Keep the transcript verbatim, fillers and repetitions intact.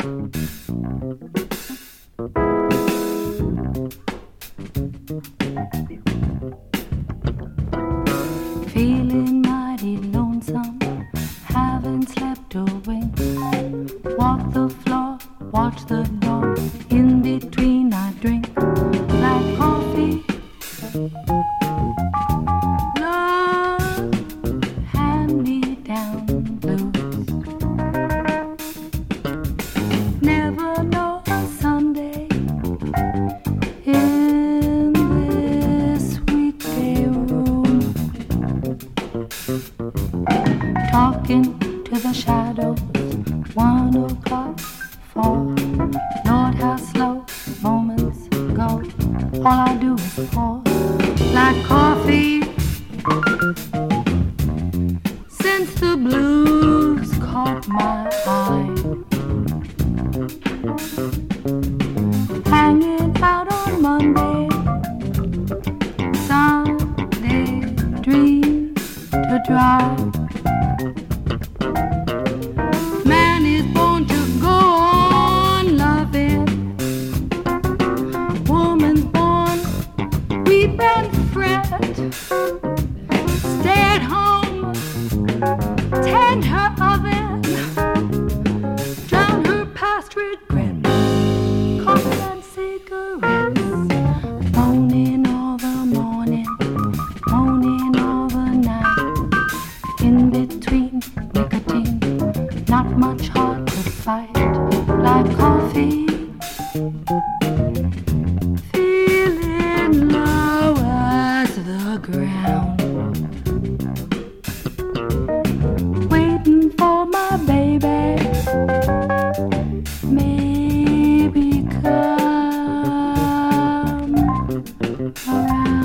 Feeling mighty lonesome, haven't slept a wink. Walk the floor, watch the door, in between I drink black coffee. Love, hand me down blues. Never know a Sunday in this weekday room. Talking to the shadows, one o'clock, four. Lord, how slow moments go. All I do is pour black coffee. Since the blues caught my eye, hanging out on Monday, Sunday dreams to dry. Man is born to go on loving, woman's born weep and fret. Stay at home, tend her oven, drown her past regret. Coffee and cigarettes, moaning all the morning, moaning all the night. In between nicotine, not much hard to fight. Like coffee, feeling low as the ground. Waiting for my baby, maybe come around.